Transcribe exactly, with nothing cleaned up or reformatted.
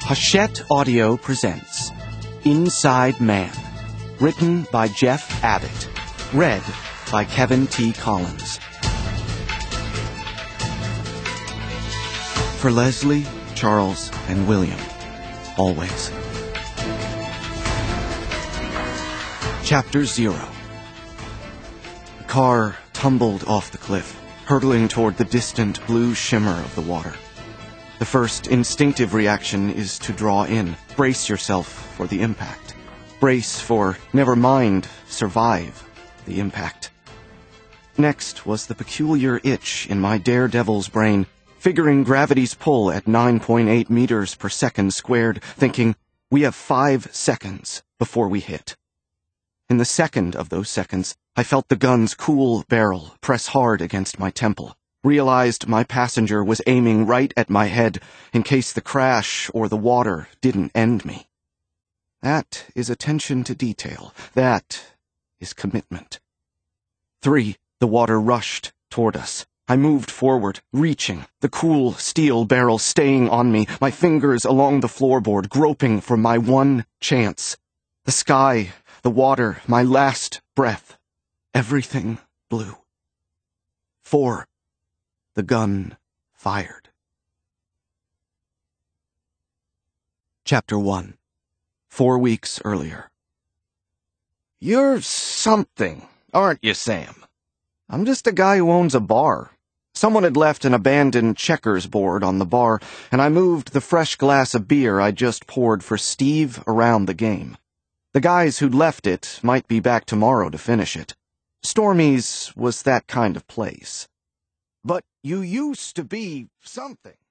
Hachette Audio presents Inside Man, written by Jeff Abbott, read by Kevin T. Collins. For Leslie, Charles, and William, always. Chapter Zero. The car tumbled off the cliff, hurtling toward the distant blue shimmer of the water. The first instinctive reaction is to draw in, brace yourself for the impact. Brace for, never mind, survive the impact. Next was the peculiar itch in my daredevil's brain, figuring gravity's pull at nine point eight meters per second squared, thinking, we have five seconds before we hit. In the second of those seconds, I felt the gun's cool barrel press hard against my temple, realized my passenger was aiming right at my head in case the crash or the water didn't end me. That is attention to detail. That is commitment. Three, the water rushed toward us. I moved forward, reaching, the cool steel barrel staying on me, my fingers along the floorboard, groping for my one chance. The sky, the water, my last breath. Everything blue. Four. The gun fired. Chapter one. Four weeks earlier. You're something, aren't you, Sam? I'm just a guy who owns a bar. Someone had left an abandoned checkers board on the bar, and I moved the fresh glass of beer I just poured for Steve around the game. The guys who'd left it might be back tomorrow to finish it. Stormy's was that kind of place. But you used to be something.